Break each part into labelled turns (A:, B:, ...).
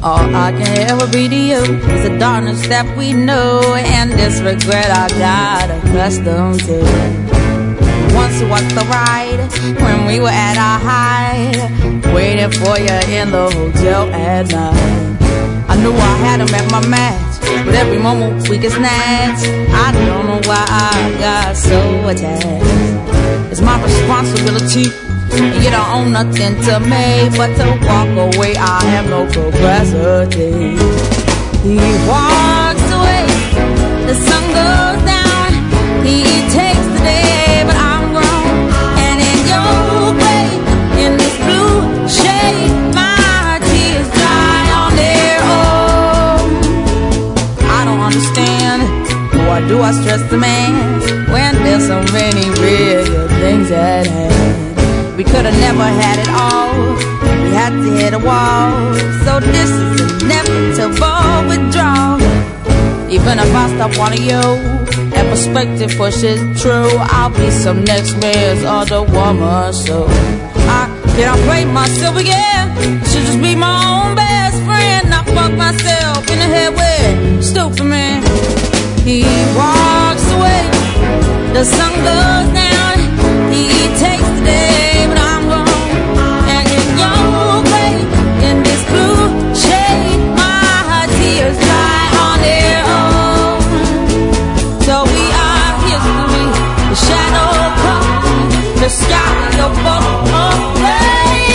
A: All I can ever be to you is the darkness that we know, and this regret I got accustomed to. Once you walked the ride when we were at our height, waiting for you in the hotel at night. I knew I had him at my match, but every moment we get snatched. I don't know why I got so attached. It's my responsibility, and you don't own nothing to me but to walk away. I have no capacity. He walks away, the sun goes down. He takes the day, but I'm grown. And in your way, in this blue shade, my tears dry on their own. I don't understand, why do I stress the man when there's so many real things at hand? We could've never had it all, we had to hit a wall. So this is inevitable withdrawal. Even if I stop wanting you, and perspective pushes true, I'll be some next man's other woman. So I can't play myself again, I should just be my own best friend. I fuck myself in the head with stupid man. He walks away, the sun goes down. He takes the day, but I'm gone. And in your way, in this blue shade, my tears dry on their own. So we are history, the shadow comes, the sky will fall away.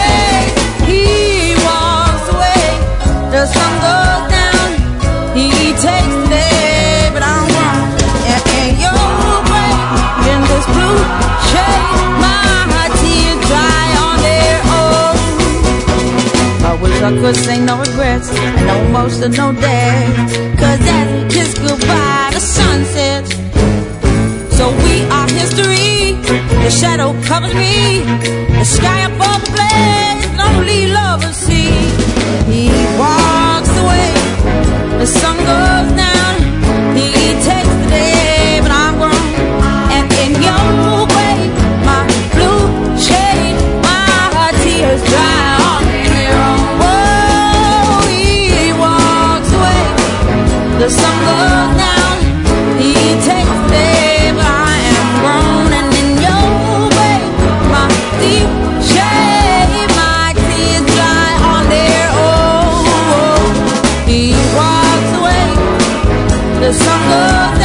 A: He walks away, the sun goes down. He takes the day, but I'm gone. And in your way, in this blue shade, my tears dry on their own. I wish I could say no regrets and no emotional death, 'cause as we kiss goodbye, the sun sets. So we are history, the shadow covers me, the sky above the blaze, only lovers see. He walks away, the sun goes down. He takes the day, but I'm grown. And in your way, my blue shade, my tears dry on their own. Whoa, he walks away, the sun goes down. He takes the day, but I am grown. And in your way, my deep shade, my tears dry on their own. He walks away, the sun goes down.